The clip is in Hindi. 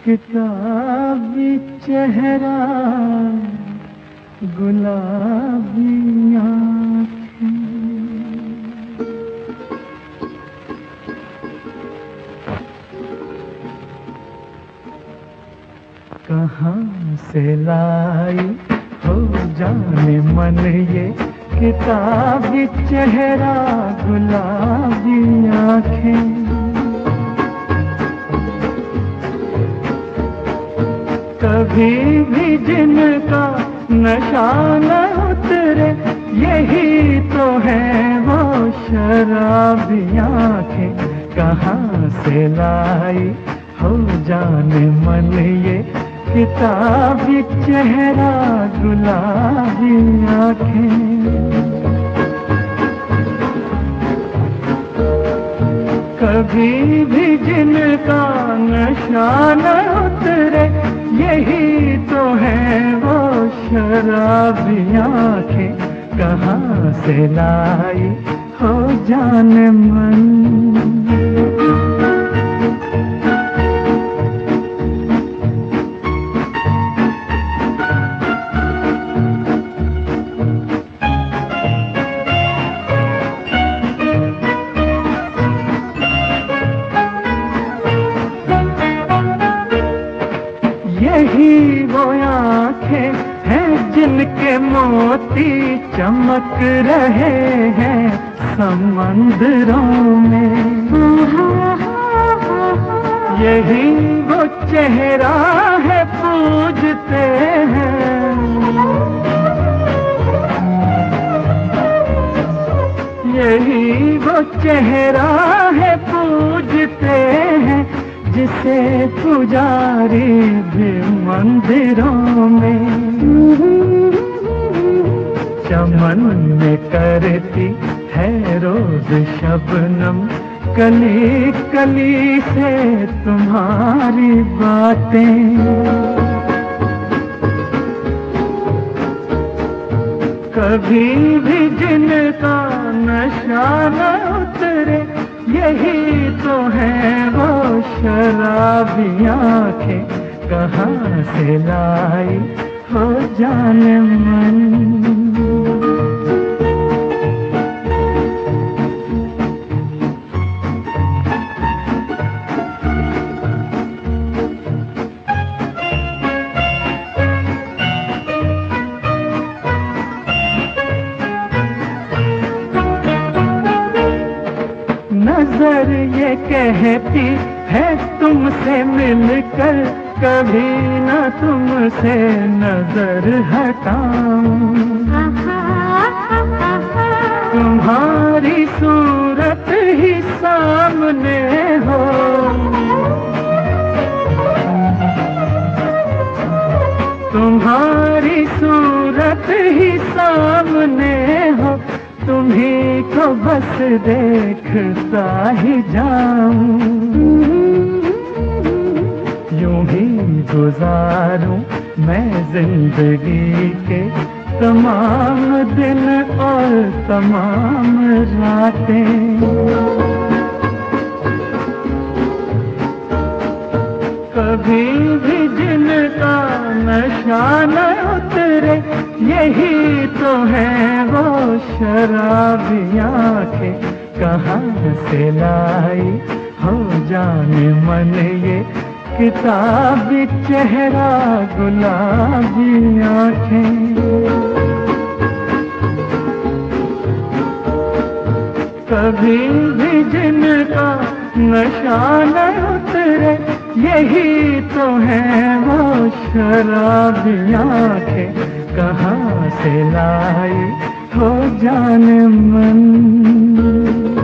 किताबी चेहरा गुलाबी आँखें, कहाँ से लाई हो जाने मन ये किताबी चेहरा गुलाबी आँखें। कभी भी जिनका नशा न उतरे, यही तो है वो शराबी आँखें। कहाँ से लाई हो जाने मन ये किताबी चेहरा गुलाबी आँखें। कभी भी जिनका नशा न उतरे, यही तो है वो शराबी आँखें। कहाँ से लाई हो जाने मन। यही वो आँखें हैं जिनके मोती चमक रहे हैं समंदरों में। यही वो चेहरा है पूजते हैं, यही वो चेहरा है पूजते हैं, जिसे पुजारी भी मंदिरों में। चमन में करती है रोज शबनम, कली कली से तुम्हारी बातें। कभी भी जिनका नशा न उतरे, यही तो है वो शराबी आँखें। कहाँ से लाई हो जाने मन। नजर ये कहती है तुमसे मिलकर कभी न तुमसे नजर हटाऊं। तुम्हारी सूरत ही सामने हो, तुम्हारी सूरत ही सामने हो, तुम्ही को बस देखता ही जाऊं। यूं ही गुजारूं मैं जिंदगी के तमाम दिन और तमाम रातें। कभी भी जिनका नशा न उतरे, यही तो है वो शराबी आँखें। कहाँ से लाई हो जाने मन ये किताबी चेहरा गुलाबी आँखें। कभी भी जिनका नशा न उतरे, यही तो है वो शराबी आँखें। कहाँ से लाई हो जाने मन।